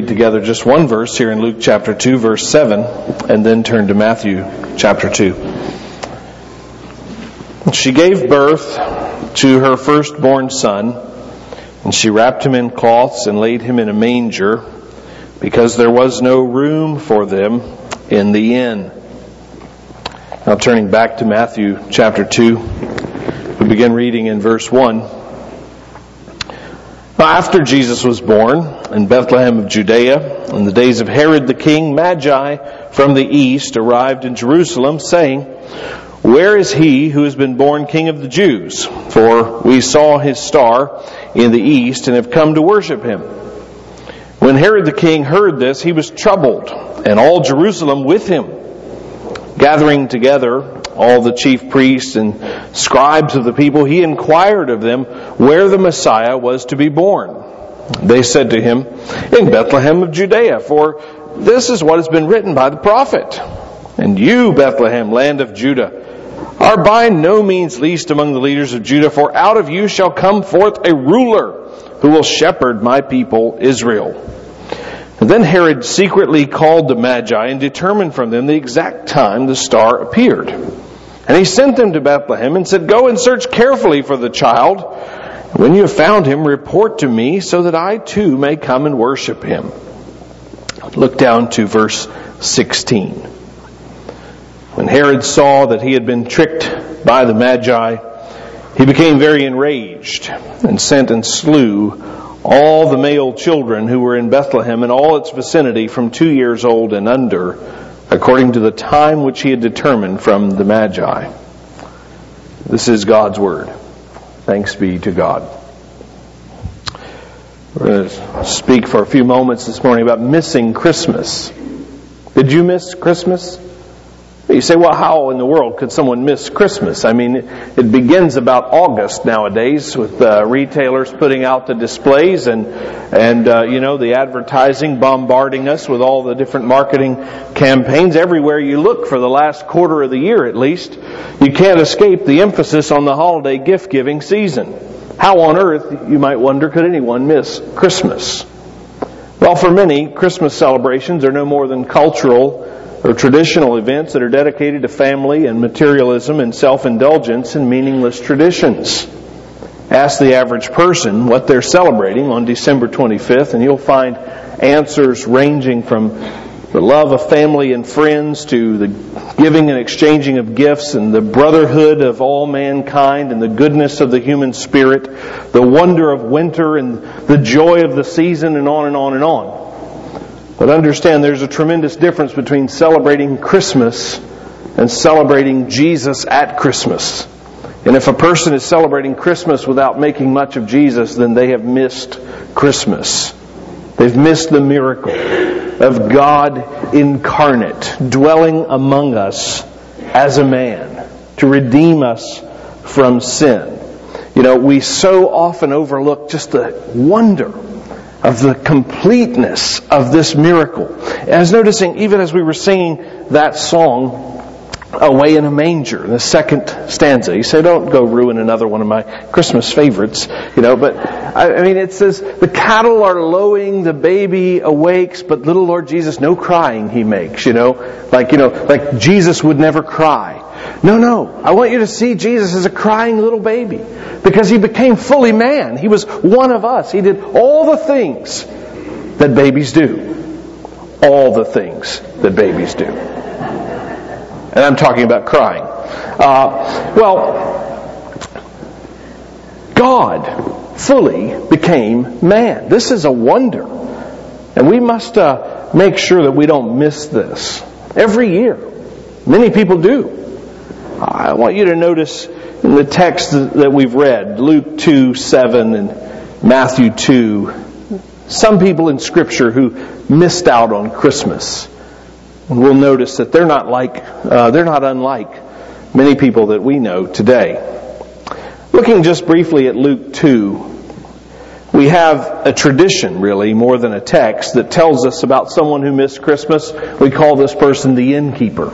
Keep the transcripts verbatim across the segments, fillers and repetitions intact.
Together just one verse here in Luke chapter two, verse seven, and then turn to Matthew chapter two. She gave birth to her firstborn son, and she wrapped him in cloths and laid him in a manger, because there was no room for them in the inn. Now turning back to Matthew chapter two, we begin reading in verse one. Now after Jesus was born in Bethlehem of Judea, in the days of Herod the king, Magi from the east arrived in Jerusalem, saying, "Where is he who has been born King of the Jews? For we saw his star in the east and have come to worship him." When Herod the king heard this, he was troubled, and all Jerusalem with him. Gathering together all the chief priests and scribes of the people, he inquired of them where the Messiah was to be born. They said to him, "In Bethlehem of Judea, for this is what has been written by the prophet. And you, Bethlehem, land of Judah, are by no means least among the leaders of Judah, for out of you shall come forth a ruler who will shepherd my people Israel." And then Herod secretly called the Magi and determined from them the exact time the star appeared. And he sent them to Bethlehem and said, "Go and search carefully for the child. When you have found him, report to me so that I too may come and worship him." Look down to verse sixteen. When Herod saw that he had been tricked by the Magi, he became very enraged and sent and slew all the male children who were in Bethlehem and all its vicinity from two years old and under, according to the time which he had determined from the Magi. This is God's Word. Thanks be to God. We're going to speak for a few moments this morning about missing Christmas. Did you miss Christmas? You say, well, how in the world could someone miss Christmas? I mean, it begins about August nowadays with uh, retailers putting out the displays and, and uh, you know, the advertising bombarding us with all the different marketing campaigns. Everywhere you look for the last quarter of the year at least, you can't escape the emphasis on the holiday gift-giving season. How on earth, you might wonder, could anyone miss Christmas? Well, for many, Christmas celebrations are no more than cultural or traditional events that are dedicated to family and materialism and self-indulgence and meaningless traditions. Ask the average person what they're celebrating on December twenty-fifth, and you'll find answers ranging from the love of family and friends to the giving and exchanging of gifts and the brotherhood of all mankind and the goodness of the human spirit, the wonder of winter and the joy of the season, and on and on and on. But understand there's a tremendous difference between celebrating Christmas and celebrating Jesus at Christmas. And if a person is celebrating Christmas without making much of Jesus, then they have missed Christmas. They've missed the miracle of God incarnate, dwelling among us as a man to redeem us from sin. You know, we so often overlook just the wonder of the completeness of this miracle. I was noticing, even as we were singing that song, Away in a Manger, the second stanza. You say, don't go ruin another one of my Christmas favorites, you know, but I mean, it says, the cattle are lowing, the baby awakes, but little Lord Jesus, no crying he makes, you know, like, you know, like Jesus would never cry. No, no, I want you to see Jesus as a crying little baby, because he became fully man. He was one of us. He did all the things that babies do. All the things that babies do. And I'm talking about crying. Uh, well, God fully became man. This is a wonder. And we must uh, make sure that we don't miss this. Every year. Many people do. I want you to notice in the text that we've read, Luke two, seven, and Matthew two, some people in Scripture who missed out on Christmas. And we'll notice that they're not like, uh, they're not unlike many people that we know today. Looking just briefly at Luke two, we have a tradition, really, more than a text, that tells us about someone who missed Christmas. We call this person the innkeeper.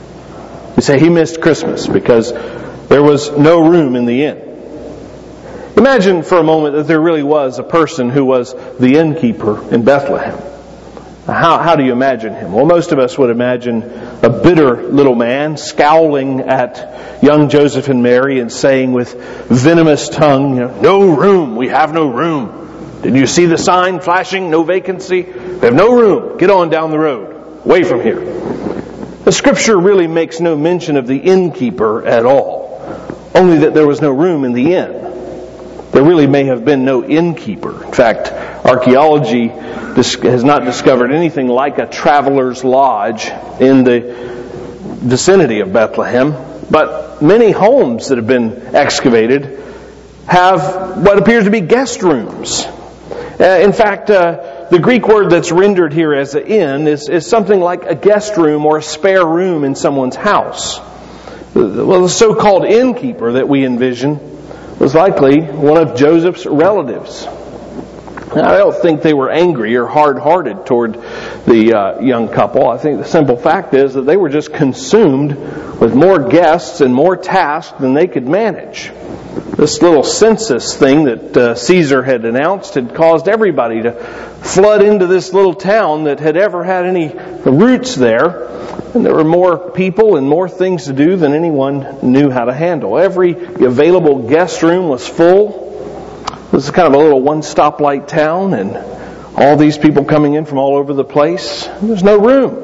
We say he missed Christmas because there was no room in the inn. Imagine for a moment that there really was a person who was the innkeeper in Bethlehem. How, how do you imagine him? Well, most of us would imagine a bitter little man scowling at young Joseph and Mary and saying with venomous tongue, you know, "No room, we have no room. Did you see the sign flashing, no vacancy? We have no room. Get on down the road, away from here." The Scripture really makes no mention of the innkeeper at all, only that there was no room in the inn. There really may have been no innkeeper. In fact, archaeology has not discovered anything like a traveler's lodge in the vicinity of Bethlehem. But many homes that have been excavated have what appears to be guest rooms. Uh, in fact, uh, the Greek word that's rendered here as an inn is, is something like a guest room or a spare room in someone's house. Well, the so-called innkeeper that we envision was likely one of Joseph's relatives. Now, I don't think they were angry or hard-hearted toward the uh, young couple. I think the simple fact is that they were just consumed with more guests and more tasks than they could manage. This little census thing that uh, Caesar had announced had caused everybody to flood into this little town that had ever had any roots there. And there were more people and more things to do than anyone knew how to handle. Every available guest room was full. This is kind of a little one-stoplight town, and all these people coming in from all over the place. There's no room.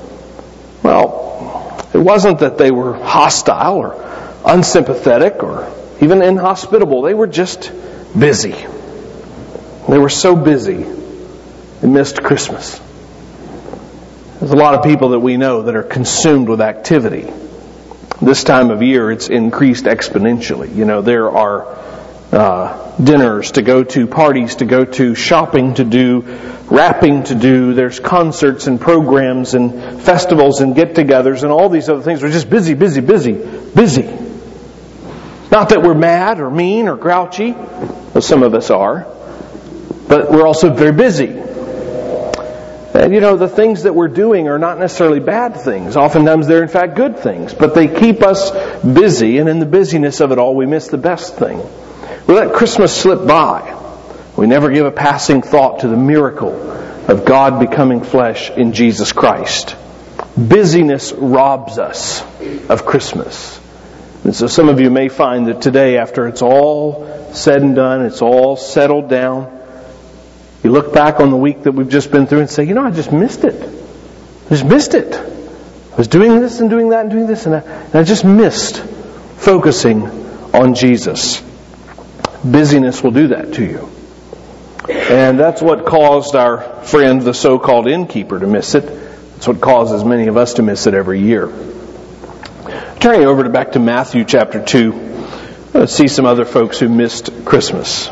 Well, it wasn't that they were hostile or unsympathetic or even inhospitable. They were just busy. They were so busy, they missed Christmas. There's a lot of people that we know that are consumed with activity. This time of year, it's increased exponentially. You know, there are uh, dinners to go to, parties to go to, shopping to do, wrapping to do. There's concerts and programs and festivals and get-togethers and all these other things. We're just busy, busy, busy, busy. Not that we're mad or mean or grouchy, as some of us are, but we're also very busy. And you know, the things that we're doing are not necessarily bad things. Oftentimes they're in fact good things. But they keep us busy, and in the busyness of it all, we miss the best thing. We let Christmas slip by. We never give a passing thought to the miracle of God becoming flesh in Jesus Christ. Busyness robs us of Christmas. And so some of you may find that today, after it's all said and done, it's all settled down, you look back on the week that we've just been through and say, you know, I just missed it. I just missed it. I was doing this and doing that and doing this, and I, and I just missed focusing on Jesus. Busyness will do that to you. And that's what caused our friend, the so-called innkeeper, to miss it. That's what causes many of us to miss it every year. Turning over to back to Matthew chapter two, let's see some other folks who missed Christmas.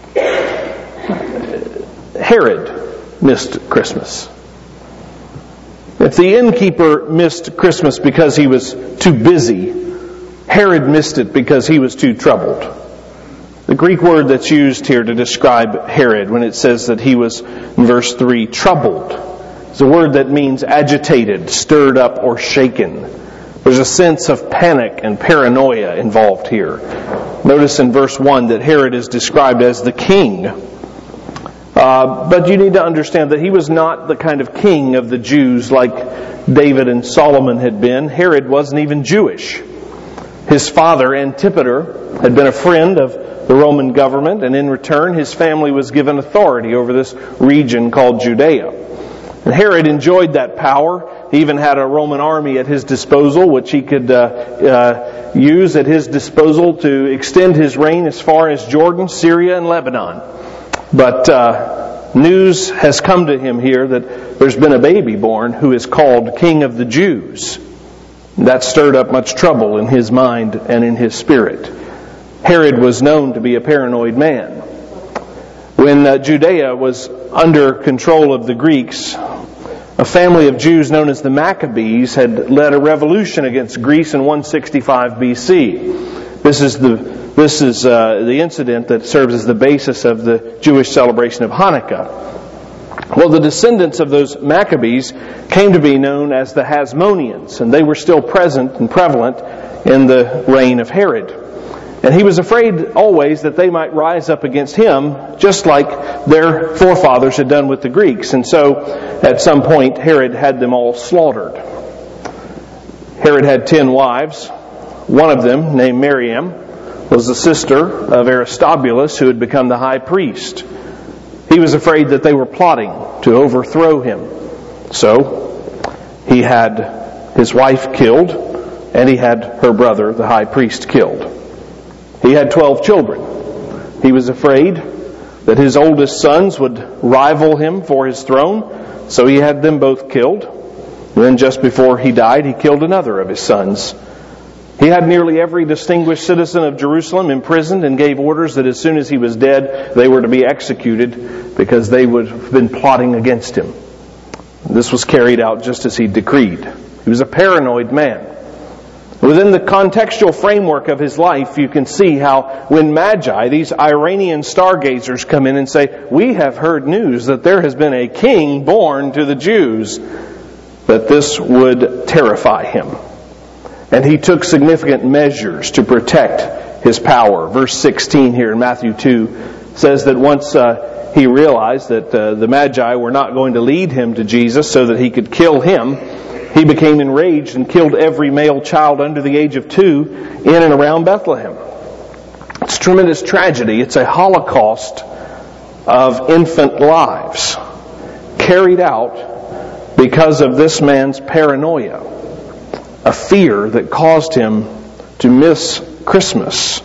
Herod missed Christmas. If the innkeeper missed Christmas because he was too busy, Herod missed it because he was too troubled. The Greek word that's used here to describe Herod, when it says that he was, in verse three, troubled, is a word that means agitated, stirred up, or shaken. There's a sense of panic and paranoia involved here. Notice in verse one that Herod is described as the king. Uh, but you need to understand that he was not the kind of king of the Jews like David and Solomon had been. Herod wasn't even Jewish. His father, Antipater, had been a friend of the Roman government, and in return his family was given authority over this region called Judea. And Herod enjoyed that power. He even had a Roman army at his disposal, which he could uh, uh, use at his disposal to extend his reign as far as Jordan, Syria, and Lebanon. But uh, news has come to him here that there's been a baby born who is called King of the Jews. That stirred up much trouble in his mind and in his spirit. Herod was known to be a paranoid man. When uh, Judea was under control of the Greeks, a family of Jews known as the Maccabees had led a revolution against Greece in one sixty-five B C. This is the This is uh, the incident that serves as the basis of the Jewish celebration of Hanukkah. Well, the descendants of those Maccabees came to be known as the Hasmoneans, and they were still present and prevalent in the reign of Herod. And he was afraid always that they might rise up against him, just like their forefathers had done with the Greeks. And so, at some point, Herod had them all slaughtered. Herod had ten wives. One of them, named Miriam, was the sister of Aristobulus, who had become the high priest. He was afraid that they were plotting to overthrow him. So, he had his wife killed, and he had her brother, the high priest, killed. He had twelve children. He was afraid that his oldest sons would rival him for his throne, so he had them both killed. And then just before he died, he killed another of his sons. He had nearly every distinguished citizen of Jerusalem imprisoned and gave orders that as soon as he was dead, they were to be executed because they would have been plotting against him. This was carried out just as he decreed. He was a paranoid man. Within the contextual framework of his life, you can see how when Magi, these Iranian stargazers, come in and say, "We have heard news that there has been a king born to the Jews," that this would terrify him. And he took significant measures to protect his power. Verse sixteen here in Matthew two says that once uh, he realized that uh, the Magi were not going to lead him to Jesus so that he could kill him, he became enraged and killed every male child under the age of two in and around Bethlehem. It's a tremendous tragedy. It's a holocaust of infant lives carried out because of this man's paranoia, a fear that caused him to miss Christmas.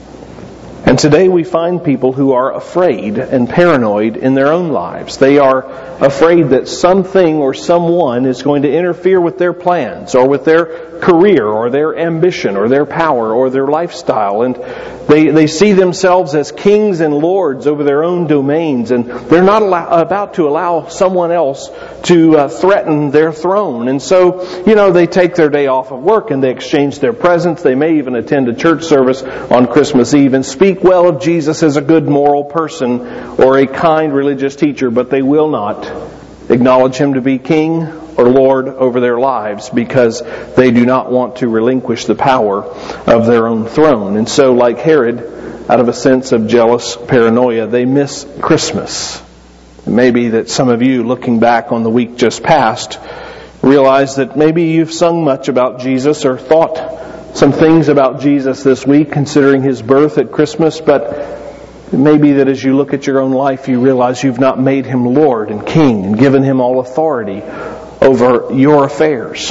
And today we find people who are afraid and paranoid in their own lives. They are afraid that something or someone is going to interfere with their plans or with their career or their ambition or their power or their lifestyle. And they, they see themselves as kings and lords over their own domains, and they're not allow, about to allow someone else to uh, threaten their throne. And so, you know, they take their day off of work and they exchange their presents. They may even attend a church service on Christmas Eve and speak well of Jesus as a good moral person or a kind religious teacher, but they will not acknowledge Him to be King or Lord over their lives because they do not want to relinquish the power of their own throne. And so, like Herod, out of a sense of jealous paranoia, they miss Christmas. It may be that some of you, looking back on the week just past, realize that maybe you've sung much about Jesus or thought some things about Jesus this week, considering His birth at Christmas, but it may be that as you look at your own life, you realize you've not made Him Lord and King and given Him all authority over your affairs.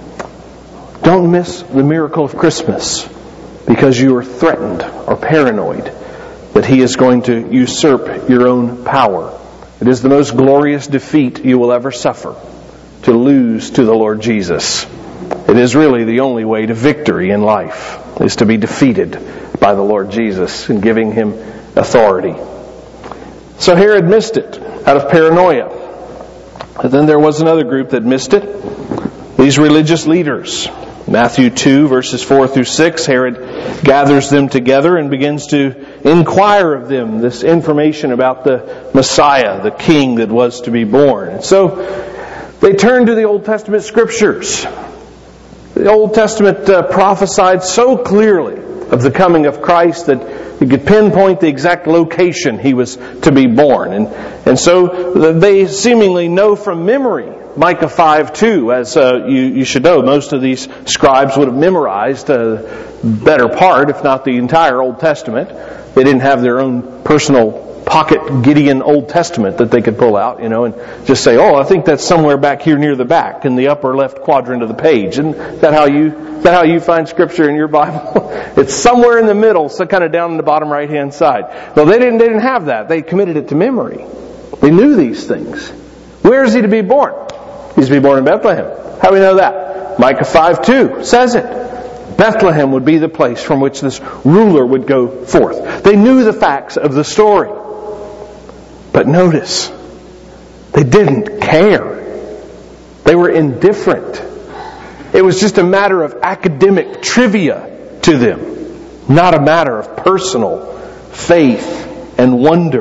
Don't miss the miracle of Christmas because you are threatened or paranoid that He is going to usurp your own power. It is the most glorious defeat you will ever suffer, to lose to the Lord Jesus. It is really the only way to victory in life, is to be defeated by the Lord Jesus and giving Him authority. So Herod missed it out of paranoia. But then there was another group that missed it. These religious leaders. Matthew two, verses four through six, Herod gathers them together and begins to inquire of them this information about the Messiah, the King that was to be born. And so they turn to the Old Testament Scriptures. The Old Testament uh, prophesied so clearly of the coming of Christ that you could pinpoint the exact location He was to be born. And, and so they seemingly know from memory Micah five two, as uh, you, you should know. Most of these scribes would have memorized a better part, if not the entire Old Testament. They didn't have their own personal pocket Gideon Old Testament that they could pull out, you know, and just say, oh, I think that's somewhere back here near the back in the upper left quadrant of the page. Isn't that how you, is that how you find Scripture in your Bible? It's somewhere in the middle, so kind of down in the bottom right hand side. Well, they didn't, they didn't have that. They committed it to memory. They knew these things. Where is He to be born? He's to be born in Bethlehem. How do we know that? Micah five two says it. Bethlehem would be the place from which this ruler would go forth. They knew the facts of the story. But notice, they didn't care. They were indifferent. It was just a matter of academic trivia to them, not a matter of personal faith and wonder.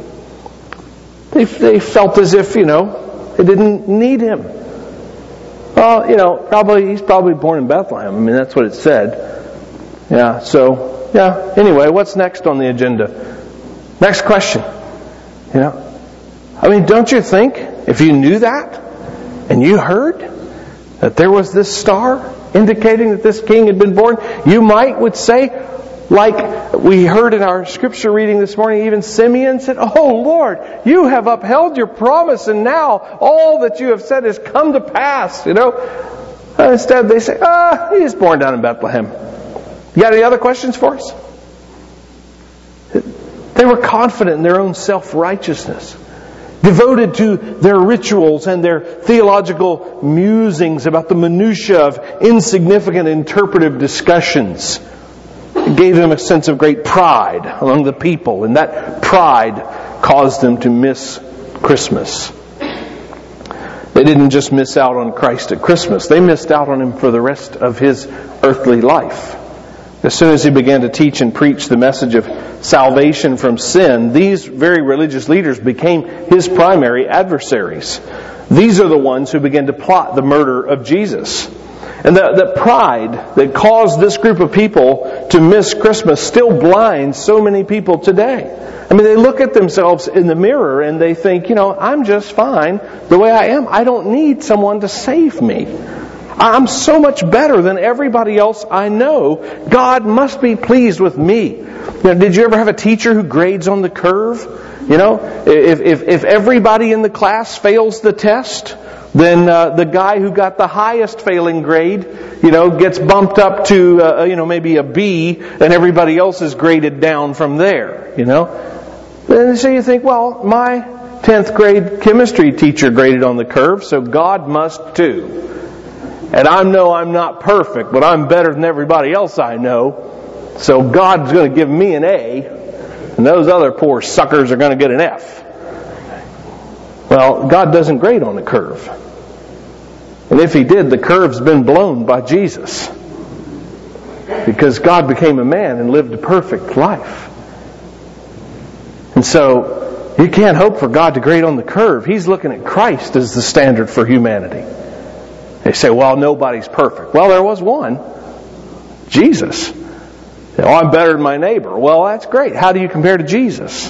They, they felt as if, you know, they didn't need Him. Well, you know, probably He's probably born in Bethlehem. I mean, that's what it said. Yeah, so yeah. Anyway, what's next on the agenda? Next question. You know, I mean, don't you think if you knew that and you heard that there was this star indicating that this king had been born, you might would say, like we heard in our scripture reading this morning, even Simeon said, "Oh Lord, you have upheld your promise, and now all that you have said has come to pass." You know, uh, instead they say, "Ah, he is born down in Bethlehem." You got any other questions for us? They were confident in their own self-righteousness, devoted to their rituals and their theological musings about the minutiae of insignificant interpretive discussions. It gave them a sense of great pride among the people, and that pride caused them to miss Christmas. They didn't just miss out on Christ at Christmas, they missed out on Him for the rest of His earthly life. As soon as He began to teach and preach the message of salvation from sin, these very religious leaders became His primary adversaries. These are the ones who began to plot the murder of Jesus. And the, the pride that caused this group of people to miss Christmas still blinds so many people today. I mean, they look at themselves in the mirror and they think, you know, I'm just fine the way I am. I don't need someone to save me. I'm so much better than everybody else I know. God must be pleased with me. You know, did you ever have a teacher who grades on the curve? You know, if if, if everybody in the class fails the test, then uh, the guy who got the highest failing grade, you know, gets bumped up to, uh, you know, maybe a B, and everybody else is graded down from there, you know. And so you think, well, my tenth grade chemistry teacher graded on the curve, so God must too. And I know I'm not perfect, but I'm better than everybody else I know, so God's going to give me an A, and those other poor suckers are going to get an F. Well, God doesn't grade on the curve. And if He did, the curve's been blown by Jesus. Because God became a man and lived a perfect life. And so, you can't hope for God to grade on the curve. He's looking at Christ as the standard for humanity. They say, well, nobody's perfect. Well, there was one. Jesus. Oh, I'm better than my neighbor. Well, that's great. How do you compare to Jesus?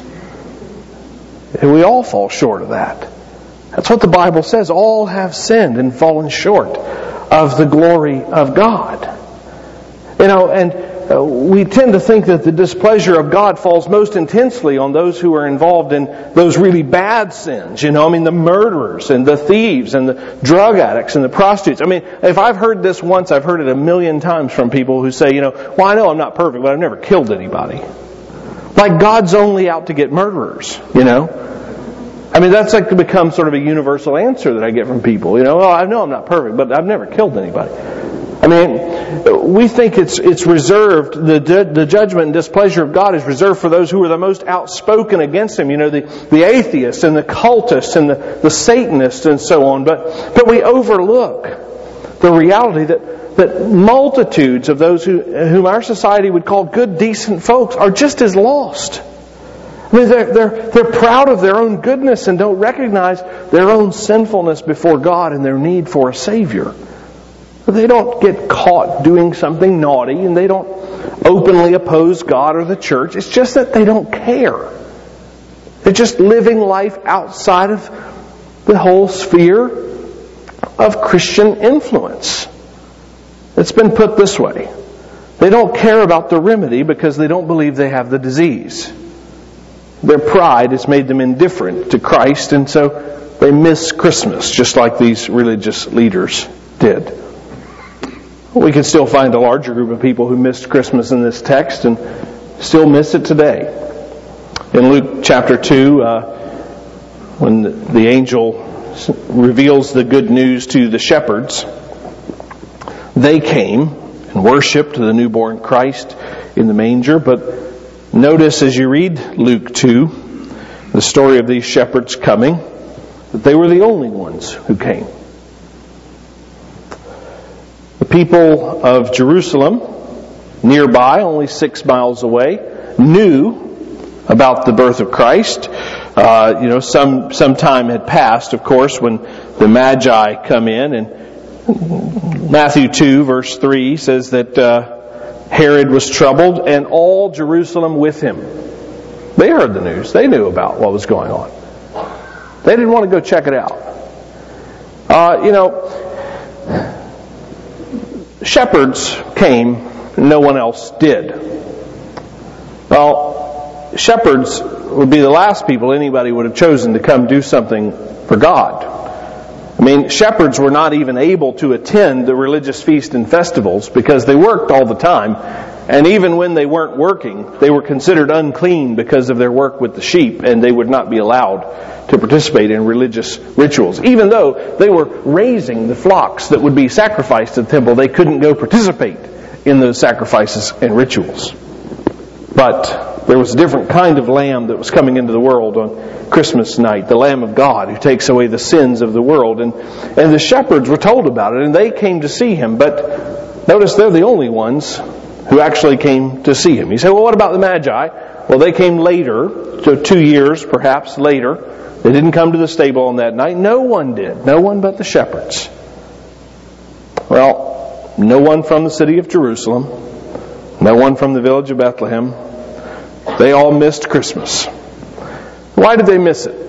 And we all fall short of that. That's what the Bible says. All have sinned and fallen short of the glory of God. You know, and uh, we tend to think that the displeasure of God falls most intensely on those who are involved in those really bad sins. You know, I mean, the murderers and the thieves and the drug addicts and the prostitutes. I mean, if I've heard this once, I've heard it a million times from people who say, you know, well, I know I'm not perfect, but I've never killed anybody. Like God's only out to get murderers, you know. I mean, that's like become sort of a universal answer that I get from people. You know, well, I know I'm not perfect, but I've never killed anybody. I mean, we think it's it's reserved, the the judgment and displeasure of God is reserved for those who are the most outspoken against Him. You know, the, the atheists and the cultists and the, the Satanists and so on. But but we overlook the reality that, that multitudes of those who whom our society would call good, decent folks are just as lost. I mean, they're, they're, they're proud of their own goodness and don't recognize their own sinfulness before God and their need for a Savior. They don't get caught doing something naughty and they don't openly oppose God or the church. It's just that they don't care. They're just living life outside of the whole sphere of Christian influence. It's been put this way. They don't care about the remedy because they don't believe they have the disease. Their pride has made them indifferent to Christ, and so they miss Christmas, just like these religious leaders did. We can still find a larger group of people who missed Christmas in this text and still miss it today. In Luke chapter two, uh, when the angel reveals the good news to the shepherds, they came and worshipped the newborn Christ in the manger, but notice as you read Luke two, the story of these shepherds coming, that they were the only ones who came. The people of Jerusalem, nearby, only six miles away, knew about the birth of Christ. Uh, you know, some some time had passed, of course, when the Magi come in, and Matthew two, verse three says that uh, Herod was troubled, and all Jerusalem with him. They heard the news. They knew about what was going on. They didn't want to go check it out. Uh, you know, shepherds came, no one else did. Well, shepherds would be the last people anybody would have chosen to come do something for God. I mean, shepherds were not even able to attend the religious feasts and festivals because they worked all the time. And even when they weren't working, they were considered unclean because of their work with the sheep, and they would not be allowed to participate in religious rituals. Even though they were raising the flocks that would be sacrificed at the temple, they couldn't go participate in those sacrifices and rituals. But there was a different kind of lamb that was coming into the world on Christmas night, the Lamb of God who takes away the sins of the world. And, and the shepherds were told about it, and they came to see him. But notice they're the only ones who actually came to see him. You say, well, what about the Magi? Well, they came later, so two years perhaps later. They didn't come to the stable on that night. No one did. No one but the shepherds. Well, no one from the city of Jerusalem. No one from the village of Bethlehem. They all missed Christmas. Why did they miss it?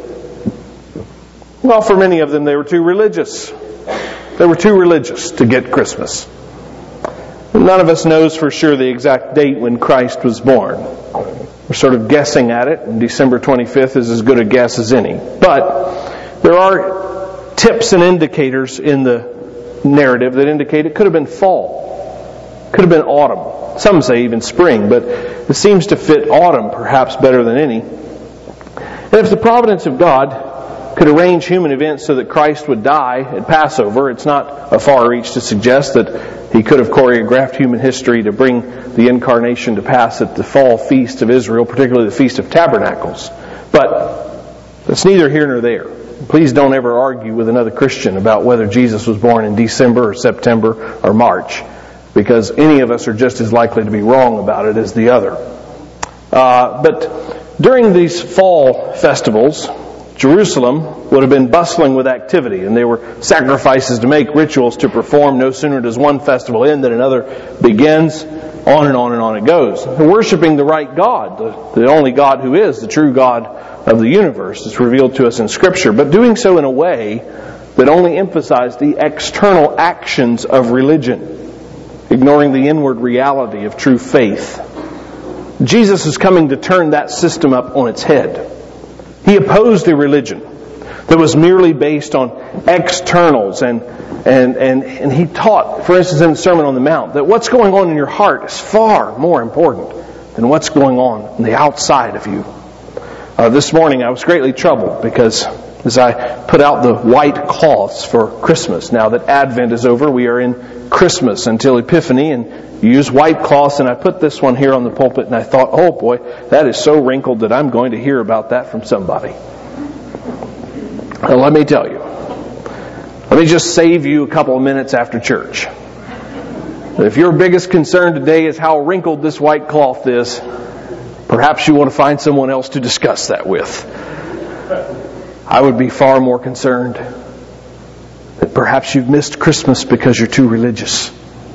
Well, for many of them, they were too religious. They were too religious to get Christmas. None of us knows for sure the exact date when Christ was born. We're sort of guessing at it, and December twenty-fifth is as good a guess as any. But there are tips and indicators in the narrative that indicate it could have been fall. Could have been autumn. Some say even spring, but it seems to fit autumn perhaps better than any. And if the providence of God could arrange human events so that Christ would die at Passover, it's not a far reach to suggest that He could have choreographed human history to bring the incarnation to pass at the fall feast of Israel, particularly the Feast of Tabernacles. But that's neither here nor there. Please don't ever argue with another Christian about whether Jesus was born in December or September or March, because any of us are just as likely to be wrong about it as the other. Uh, but during these fall festivals, Jerusalem would have been bustling with activity, and there were sacrifices to make, rituals to perform. No sooner does one festival end than another begins. On and on and on it goes. They're worshiping the right God, the, the only God who is the true God of the universe. It's revealed to us in Scripture, but doing so in a way that only emphasized the external actions of religion, ignoring the inward reality of true faith. Jesus is coming to turn that system up on its head. He opposed a religion that was merely based on externals, and, and, and, and he taught, for instance, in the Sermon on the Mount, that what's going on in your heart is far more important than what's going on on the outside of you. Uh, this morning I was greatly troubled because as I put out the white cloths for Christmas, now that Advent is over, we are in Christmas until Epiphany, and you use white cloths, and I put this one here on the pulpit, and I thought, oh boy, that is so wrinkled that I'm going to hear about that from somebody. Well, let me tell you. Let me just save you a couple of minutes after church. If your biggest concern today is how wrinkled this white cloth is, perhaps you want to find someone else to discuss that with. I would be far more concerned that perhaps you've missed Christmas because you're too religious.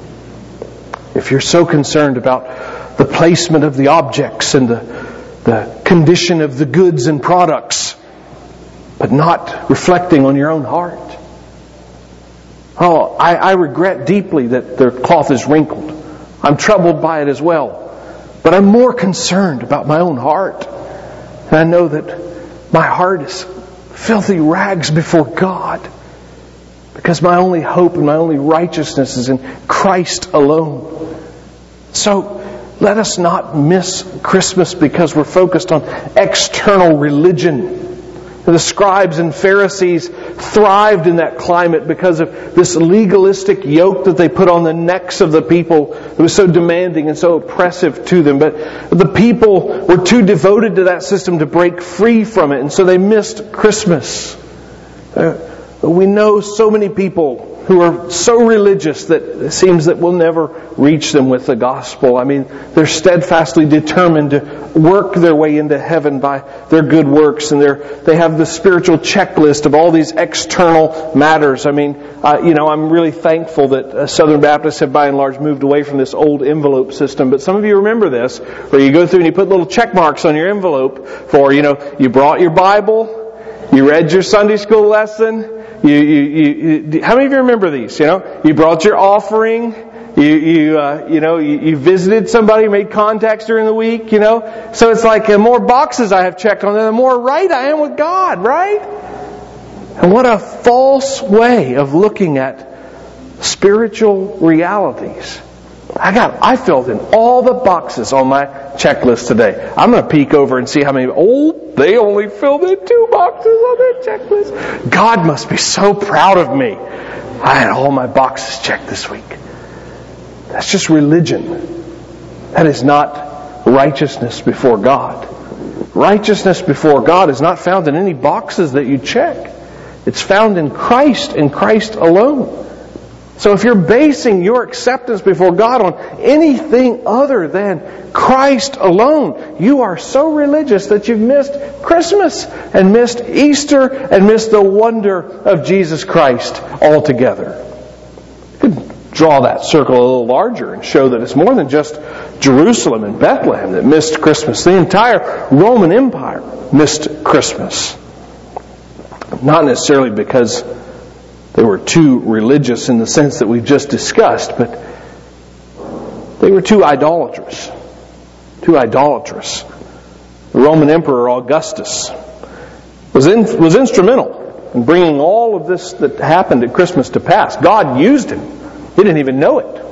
If you're so concerned about the placement of the objects and the, the condition of the goods and products, but not reflecting on your own heart. Oh, I, I regret deeply that the cloth is wrinkled. I'm troubled by it as well. But I'm more concerned about my own heart. And I know that my heart is filthy rags before God, because my only hope and my only righteousness is in Christ alone. So let us not miss Christmas because we're focused on external religion. The scribes and Pharisees thrived in that climate because of this legalistic yoke that they put on the necks of the people. It was so demanding and so oppressive to them. But the people were too devoted to that system to break free from it, and so they missed Christmas. Uh, We know so many people who are so religious that it seems that we'll never reach them with the gospel. I mean, they're steadfastly determined to work their way into heaven by their good works, and they're, they have the spiritual checklist of all these external matters. I mean, uh, you know, I'm really thankful that uh, Southern Baptists have by and large moved away from this old envelope system. But some of you remember this, where you go through and you put little check marks on your envelope for, you know, you brought your Bible, you read your Sunday school lesson. You, you, you, you, how many of you remember these? You know, you brought your offering. You, you, uh, you know, you, you visited somebody, made contacts during the week. You know, so it's like the more boxes I have checked on, the more right I am with God, right? And what a false way of looking at spiritual realities. I got, I filled in all the boxes on my checklist today. I'm going to peek over and see how many. Oh, they only filled in two boxes on their checklist. God must be so proud of me. I had all my boxes checked this week. That's just religion. That is not righteousness before God. Righteousness before God is not found in any boxes that you check. It's found in Christ and Christ alone. So if you're basing your acceptance before God on anything other than Christ alone, you are so religious that you've missed Christmas and missed Easter and missed the wonder of Jesus Christ altogether. You could draw that circle a little larger and show that it's more than just Jerusalem and Bethlehem that missed Christmas. The entire Roman Empire missed Christmas. Not necessarily because they were too religious in the sense that we've just discussed, but they were too idolatrous. Too idolatrous. The Roman Emperor Augustus was in, was instrumental in bringing all of this that happened at Christmas to pass. God used him. He didn't even know it.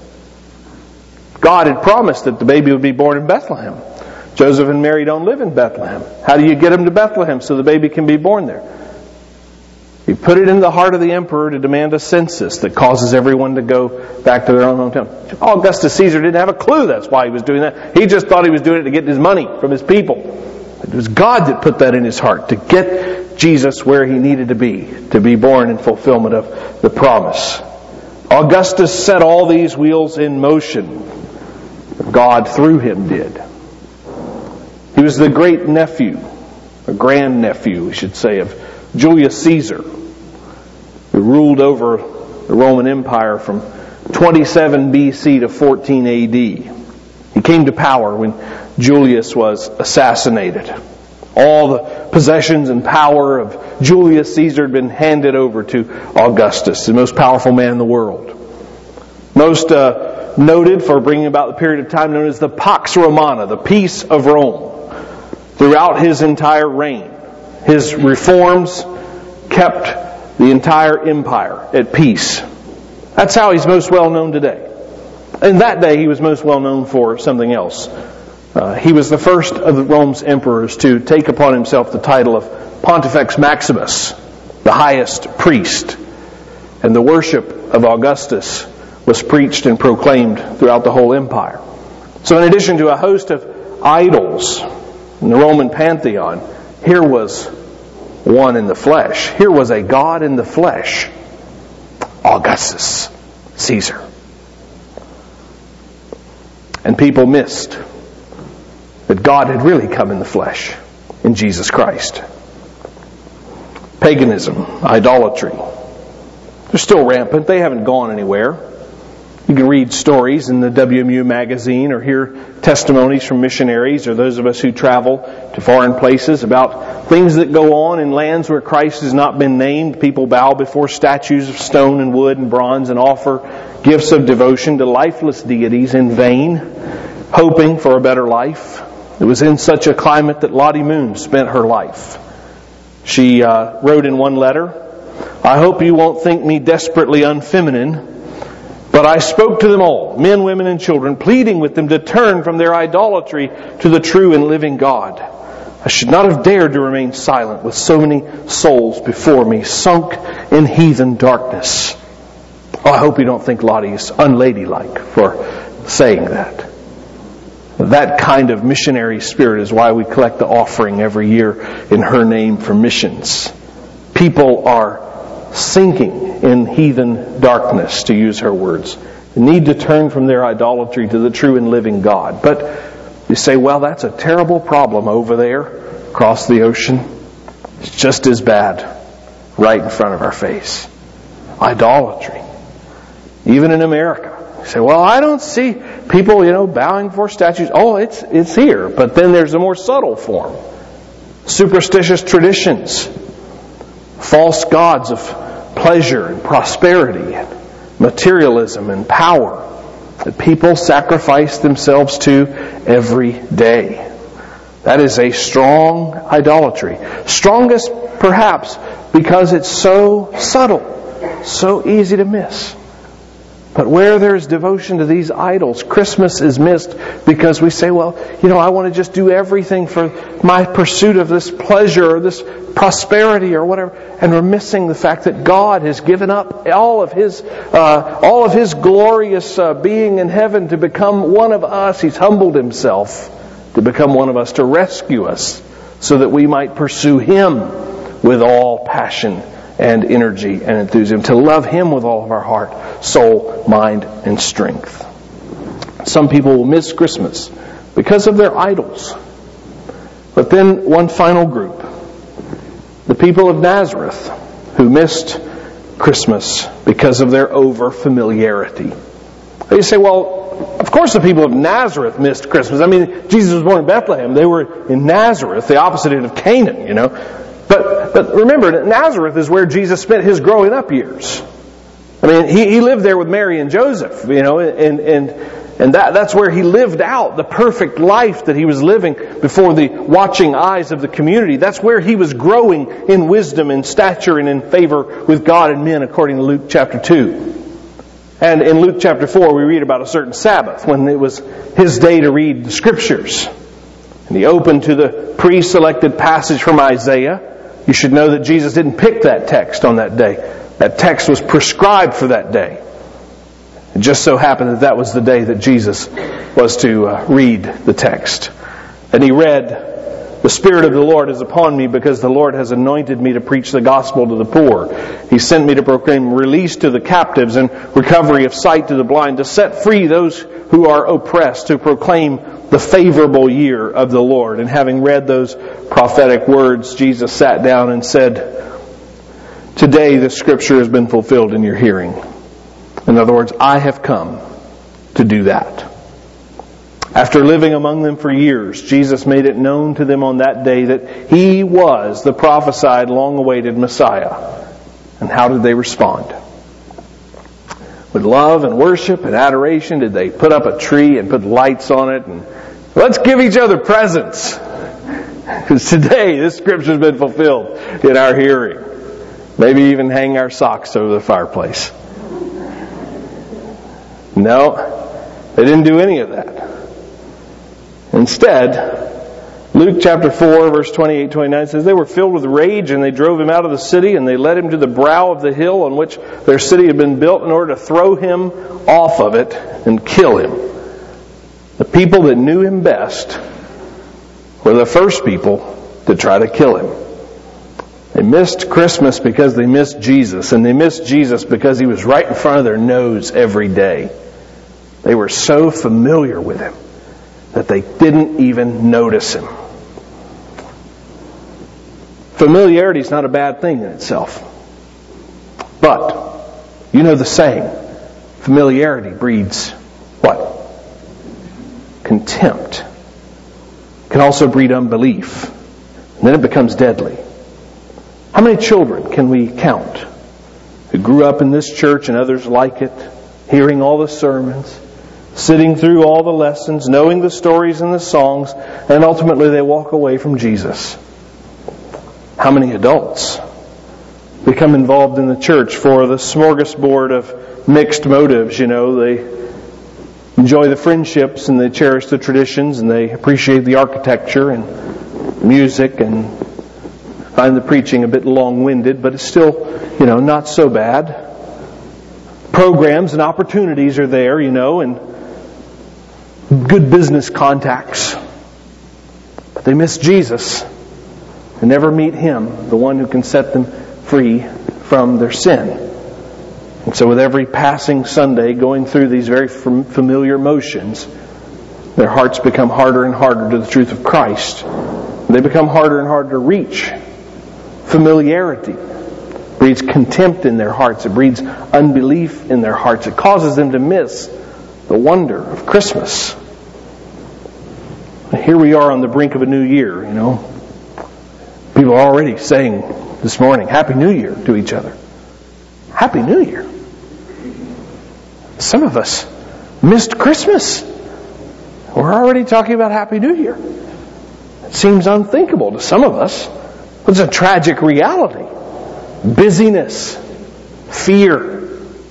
God had promised that the baby would be born in Bethlehem. Joseph and Mary don't live in Bethlehem. How do you get them to Bethlehem so the baby can be born there? He put it in the heart of the emperor to demand a census that causes everyone to go back to their own hometown. Augustus Caesar didn't have a clue that's why he was doing that. He just thought he was doing it to get his money from his people. It was God that put that in his heart, to get Jesus where he needed to be, to be born in fulfillment of the promise. Augustus set all these wheels in motion. God through him did. He was the great nephew, or grandnephew, we should say, of Julius Caesar, who ruled over the Roman Empire from twenty-seven B C to fourteen A D. He came to power when Julius was assassinated. All the possessions and power of Julius Caesar had been handed over to Augustus, the most powerful man in the world. Most uh, noted for bringing about the period of time known as the Pax Romana, the peace of Rome. Throughout his entire reign, his reforms kept the entire empire at peace. That's how he's most well known today. And that day he was most well known for something else. Uh, he was the first of Rome's emperors to take upon himself the title of Pontifex Maximus, the highest priest. And the worship of Augustus was preached and proclaimed throughout the whole empire. So in addition to a host of idols in the Roman pantheon, here was one in the flesh. Here was a God in the flesh, Augustus Caesar. And people missed that God had really come in the flesh in Jesus Christ. Paganism, idolatry, they're still rampant. They haven't gone anywhere. You can read stories in the W M U magazine or hear testimonies from missionaries or those of us who travel to foreign places about things that go on in lands where Christ has not been named. People bow before statues of stone and wood and bronze and offer gifts of devotion to lifeless deities in vain, hoping for a better life. It was in such a climate that Lottie Moon spent her life. She uh, wrote in one letter, "I hope you won't think me desperately unfeminine, but I spoke to them all, men, women, and children, pleading with them to turn from their idolatry to the true and living God. I should not have dared to remain silent with so many souls before me, sunk in heathen darkness." Oh, I hope you don't think Lottie is unladylike for saying that. That kind of missionary spirit is why we collect the offering every year in her name for missions. People are sinking in heathen darkness, to use her words. They need to turn from their idolatry to the true and living God. But you say, well, that's a terrible problem over there across the ocean. It's just as bad right in front of our face. Idolatry. Even in America. You say, well, I don't see people, you know, bowing before statues. Oh, it's it's here. But then there's a more subtle form. Superstitious traditions. False gods of pleasure and prosperity and materialism and power that people sacrifice themselves to every day. That is a strong idolatry. Strongest, perhaps, because it's so subtle, so easy to miss. But where there is devotion to these idols, Christmas is missed because we say, well, you know, I want to just do everything for my pursuit of this pleasure or this prosperity or whatever. And we're missing the fact that God has given up all of His uh, all of His glorious uh, being in heaven to become one of us. He's humbled Himself to become one of us, to rescue us so that we might pursue Him with all passion and energy and enthusiasm, to love Him with all of our heart, soul, mind, and strength. Some people will miss Christmas because of their idols. But then one final group, the people of Nazareth, who missed Christmas because of their over-familiarity. You say, well, of course the people of Nazareth missed Christmas. I mean, Jesus was born in Bethlehem. They were in Nazareth, the opposite end of Canaan, you know. But but remember, Nazareth is where Jesus spent His growing up years. I mean, he, he lived there with Mary and Joseph, you know, and and and that that's where He lived out the perfect life that He was living before the watching eyes of the community. That's where He was growing in wisdom and stature and in favor with God and men, according to Luke chapter two. And in Luke chapter four, we read about a certain Sabbath when it was His day to read the Scriptures. And He opened to the pre-selected passage from Isaiah. You should know that Jesus didn't pick that text on that day. That text was prescribed for that day. It just so happened that that was the day that Jesus was to uh, read the text. And He read, "The Spirit of the Lord is upon me because the Lord has anointed me to preach the gospel to the poor. He sent me to proclaim release to the captives and recovery of sight to the blind, to set free those who are oppressed, to proclaim the favorable year of the Lord." And having read those prophetic words, Jesus sat down and said, "Today this scripture has been fulfilled in your hearing." In other words, I have come to do that. After living among them for years, Jesus made it known to them on that day that He was the prophesied, long-awaited Messiah. And how did they respond? With love and worship and adoration, did they put up a tree and put lights on it and let's give each other presents? Because today this scripture has been fulfilled in our hearing. Maybe even hang our socks over the fireplace. No, they didn't do any of that. Instead, Luke chapter four, verse twenty-eight, twenty-nine says, "They were filled with rage and they drove Him out of the city and they led Him to the brow of the hill on which their city had been built in order to throw Him off of it and kill Him." The people that knew Him best were the first people to try to kill Him. They missed Christmas because they missed Jesus, and they missed Jesus because He was right in front of their nose every day. They were so familiar with Him that they didn't even notice Him. Familiarity is not a bad thing in itself. But, you know the saying, familiarity breeds what? Contempt. It can also breed unbelief. And then it becomes deadly. How many children can we count who grew up in this church and others like it, hearing all the sermons, sitting through all the lessons, knowing the stories and the songs, and ultimately they walk away from Jesus? How many adults become involved in the church for the smorgasbord of mixed motives? You know, they enjoy the friendships and they cherish the traditions and they appreciate the architecture and music and find the preaching a bit long-winded, but it's still, you know, not so bad. Programs and opportunities are there, you know, and good business contacts. But they miss Jesus and never meet Him, the one who can set them free from their sin. And so with every passing Sunday going through these very familiar motions, their hearts become harder and harder to the truth of Christ. They become harder and harder to reach. Familiarity breeds contempt in their hearts. It breeds unbelief in their hearts. It causes them to miss the wonder of Christmas. Here we are on the brink of a new year, you know. People are already saying this morning, Happy New Year to each other. Happy New Year. Some of us missed Christmas. We're already talking about Happy New Year. It seems unthinkable to some of us. It's a tragic reality. Busyness, fear,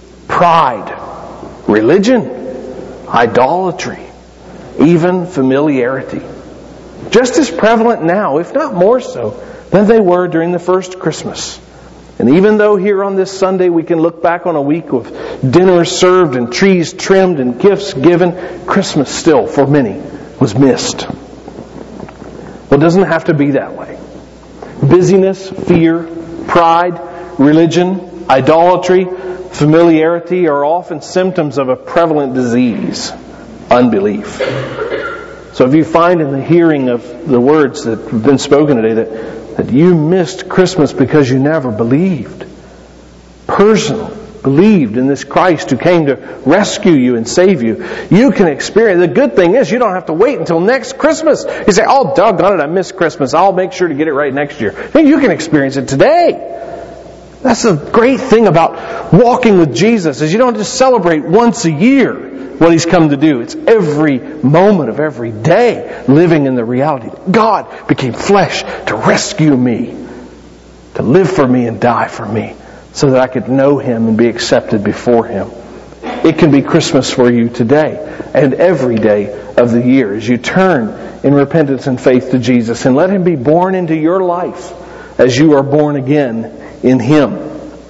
pride, religion, idolatry, even familiarity. Just as prevalent now, if not more so, than they were during the first Christmas. And even though here on this Sunday we can look back on a week of dinners served and trees trimmed and gifts given, Christmas still, for many, was missed. Well, it doesn't have to be that way. Busyness, fear, pride, religion, idolatry, familiarity are often symptoms of a prevalent disease, unbelief. So if you find in the hearing of the words that have been spoken today that, that you missed Christmas because you never believed, personally believed in this Christ who came to rescue you and save you, you can experience. The good thing is you don't have to wait until next Christmas. You say, oh, doggone it, I missed Christmas. I'll make sure to get it right next year. Then you can experience it today. That's the great thing about walking with Jesus, is you don't just celebrate once a year what He's come to do. It's every moment of every day living in the reality that God became flesh to rescue me, to live for me and die for me, so that I could know Him and be accepted before Him. It can be Christmas for you today and every day of the year as you turn in repentance and faith to Jesus and let Him be born into your life as you are born again in Him.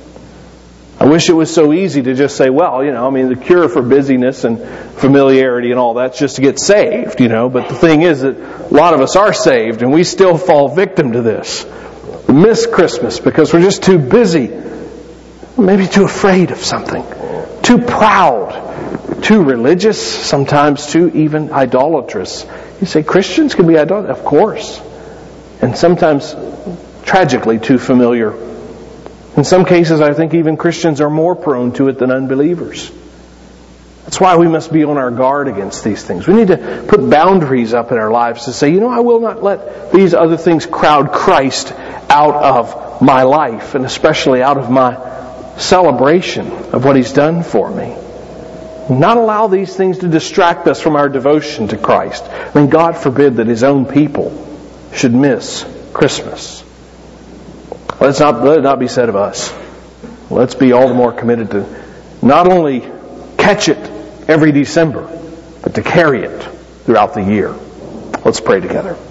I wish it was so easy to just say, well, you know, I mean, the cure for busyness and familiarity and all that's just to get saved, you know. But the thing is that a lot of us are saved and we still fall victim to this. We miss Christmas because we're just too busy, maybe too afraid of something, too proud, too religious, sometimes too even idolatrous. You say Christians can be idolatrous? Of course. And sometimes tragically too familiar. In some cases, I think even Christians are more prone to it than unbelievers. That's why we must be on our guard against these things. We need to put boundaries up in our lives to say, you know, I will not let these other things crowd Christ out of my life, and especially out of my celebration of what He's done for me. Not allow these things to distract us from our devotion to Christ. I mean, God forbid that His own people should miss Christmas. Let's not, let it not be said of us. Let's be all the more committed to not only catch it every December, but to carry it throughout the year. Let's pray together.